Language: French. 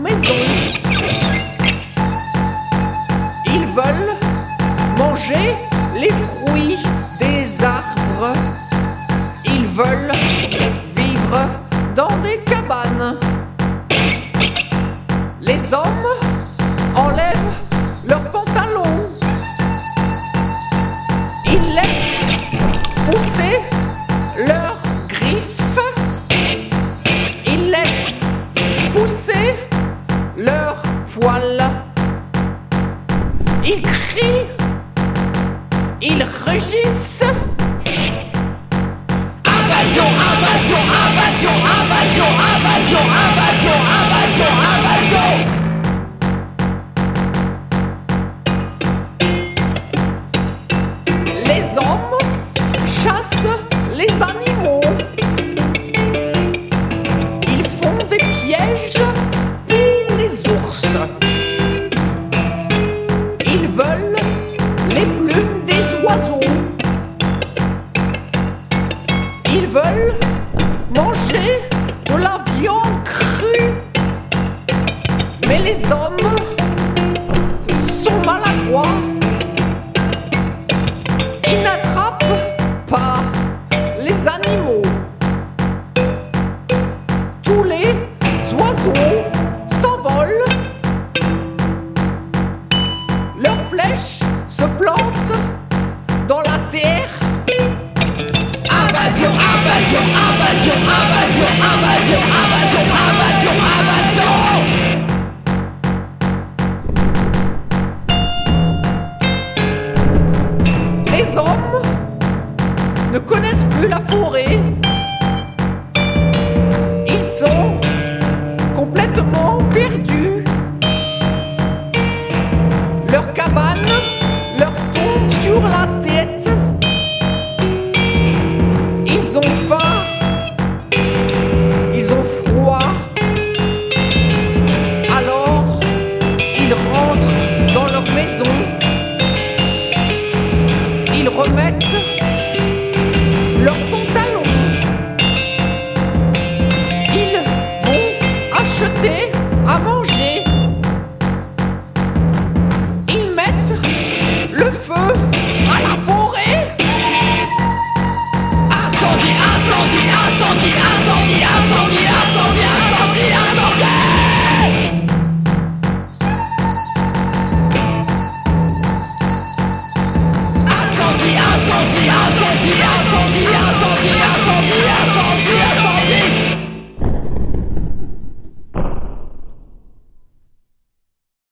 maison. Ils veulent manger les fruits des arbres. Ils veulent vivre dans des cabanes. Les hommes enlèvent leurs pantalons. Ils laissent pousser leurs griffes. Ils laissent pousser leurs poils. Ils crient. Ils rugissent. Invasion, invasion, invasion, invasion, invasion, invasion, invasion, invasion. Les hommes chassent les animaux. Ils font des pièges pour les ours. Ils veulent les plumes des oiseaux. Ils veulent manger de la viande crue. Mais les hommes sont maladroits. Ils n'attrapent pas les animaux. Tous les oiseaux s'envolent. Leurs flèches se plantent dans la terre. Invasion, invasion, invasion, invasion, invasion, invasion, invasion, invasion. Les hommes ne connaissent plus la forêt. Ils sont complètement perdus.